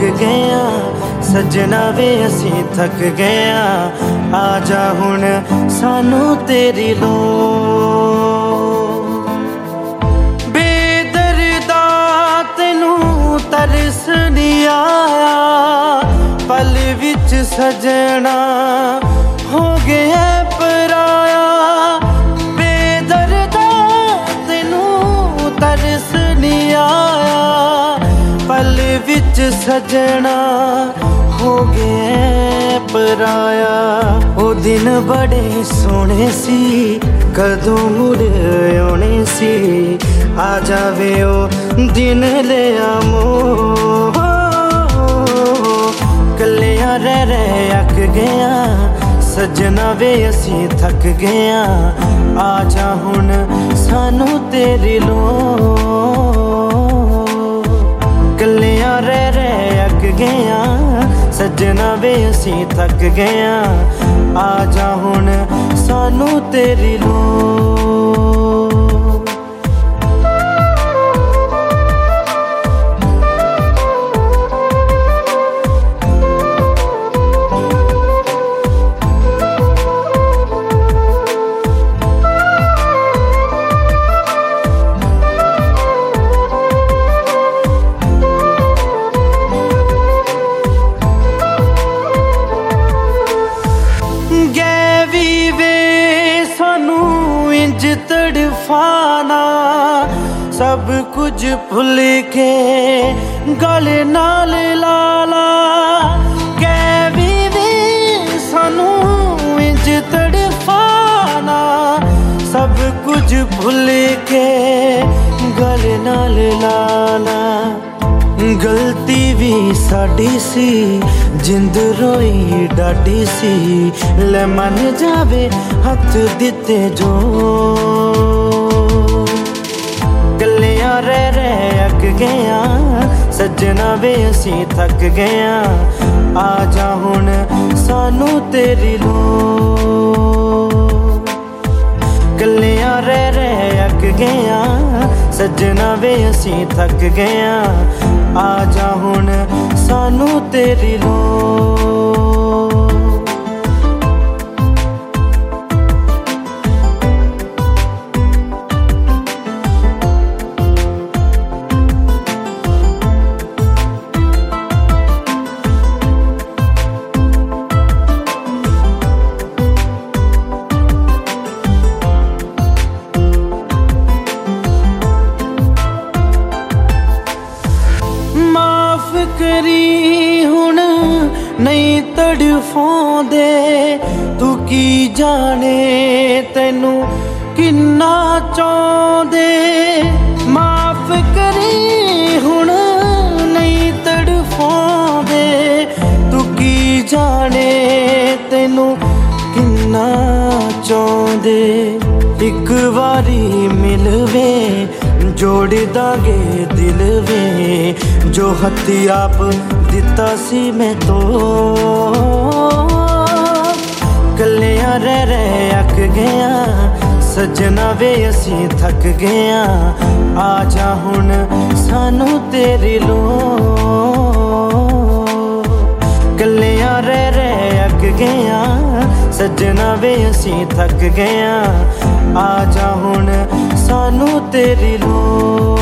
गया सजना वे असी थक गया आजा हुण सानू तेरी लोड़ बेदर्दा तेनू तरस नहीं आया पल विच सजना हो गया पराया बेदर्दा तेनू तरस नहीं आया पल विच सजना हो गए पराया ओ दिन बड़े सोने सी कदों मुड़ आने सी आ जावे ओ दिन ले आमो कलियां रह अक गया सजना वे असी थक गया आजा हुण सानू तेरी लोड़ कलियां रह अक गया सजना वे असी थक गया आजा हुण सानू तेरी लोड़ तड़फाना सब कुछ भुल के गले नाल लाला कैवी वे सानू इंज तड़फाना सब कुछ भुल के गले नाल लाला गलती भी साडी सी जिंद रोई डाडी सी ले मन जावे हथ दिते जो गलियां रह अक गया सजना वे असी थक गया आजा हुण सानू तेरी लोड़ गलियां रह अक गया सजना वे असी थक गया आजा हुण सानू तेरी लोड़ करी हुण नहीं तड़फांदे तू की जाने तेनू किन्ना चाहंदे माफ करी हुण नहीं तड़फांदे तू की जाने तेनू किन्ना चाहंदे एक बारी मिलवे जोड़ दांगे दिल वे जो हथी आप दिता सी मैं तो कलियां रह अक गया सजना वे असी थक गया आजा हुण सानू तेरी लोड़ कलियां रह अक गया सजना वे असी थक गया आजा हुण सानू तेरी लोड़।